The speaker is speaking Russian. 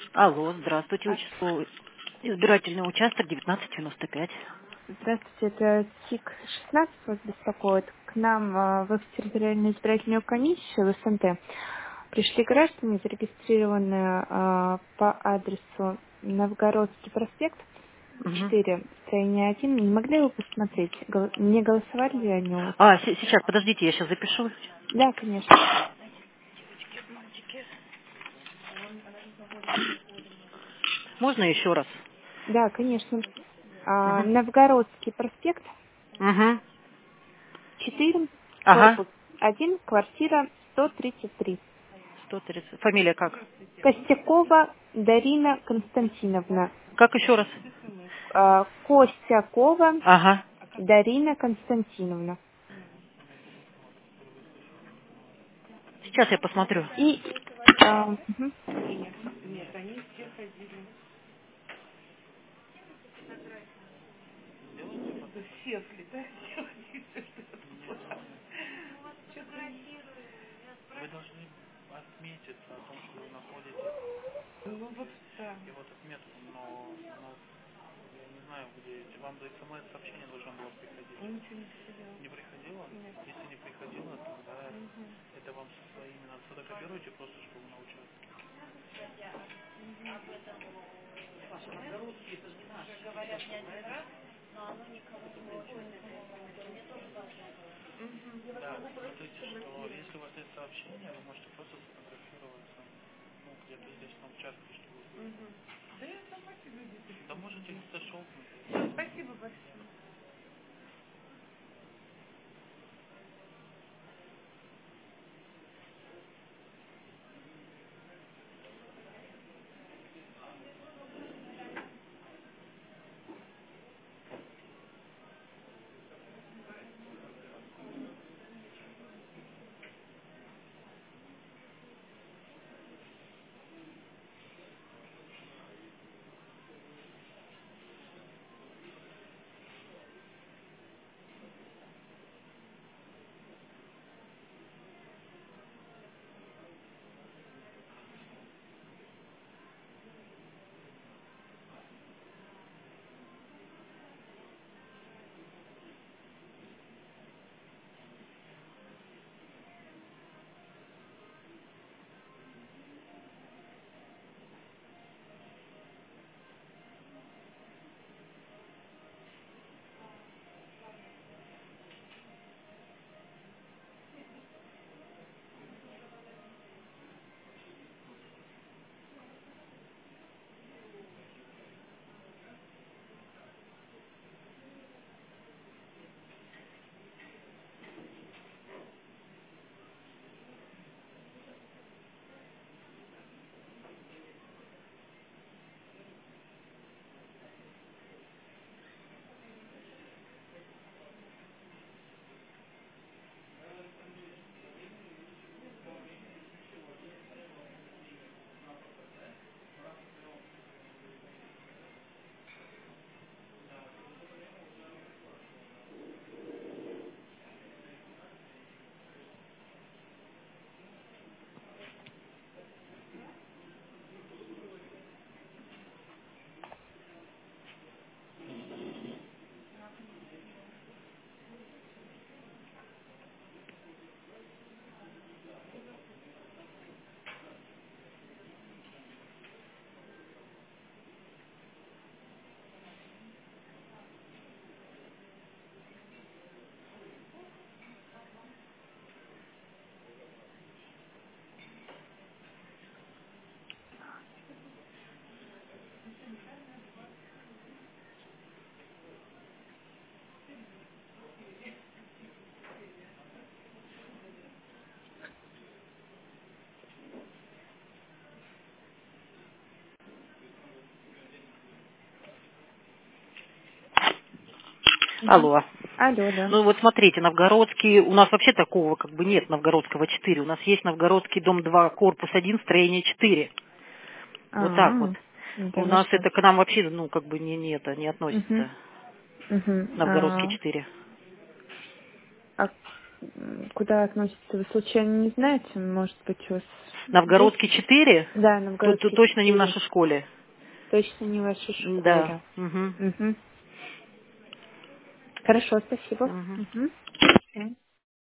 Алло, здравствуйте, А, избирательный участок 1995. Здравствуйте, это ТИК-16 вас беспокоит. К нам в территориальную избирательную комиссию в СНТ пришли граждане, зарегистрированные по адресу Новгородский проспект, Мгм. 4, строение 1. Не могли бы вы посмотреть, не голосовали ли они у вас? Сейчас, подождите, я сейчас запишу. Да, конечно. Можно еще раз? Да, конечно. Угу. Новгородский проспект, Угу. 4, Ага. корпус 1, квартира 133. 130. Фамилия как? Костякова Дарина Константиновна. Как еще раз? Костякова Ага. Дарина Константиновна. Сейчас я посмотрю. И мгм. Мгм. Алло. Алло, да. Ну вот смотрите, Новгородский, у нас вообще такого как бы нет Новгородского 4. У нас есть Новгородский дом 2, корпус 1, строение 4. Вот так вот. Да У вы нас что? это к нам вообще, как бы не Угу. относится. Угу. Новгородский 4. куда относится? Вы случайно не знаете? Может быть, у вас Новгородский есть? 4? Да, Тут Новгородский точно не в 4. нашей школе. Точно не в вашей Да. школе. Угу. Угу. Хорошо, спасибо. Угу. Угу.